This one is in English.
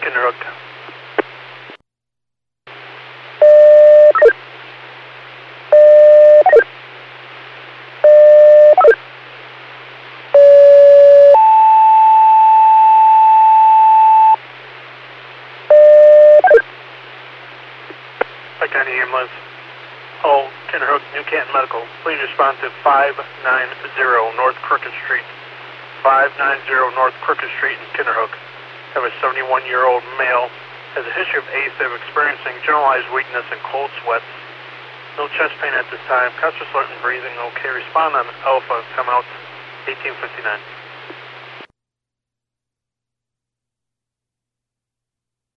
Kinderhook. Pike County Ambulance. Hello, Kinderhook, New Canton Medical. Please respond to 590 North Crooked Street. 590 North Crooked Street in Kinderhook. Have a 71-year-old male. Has a history of AFib, experiencing generalized weakness and cold sweats. No chest pain at this time. Conscious, alert, and breathing okay. Respond on Alpha. Come out 1859.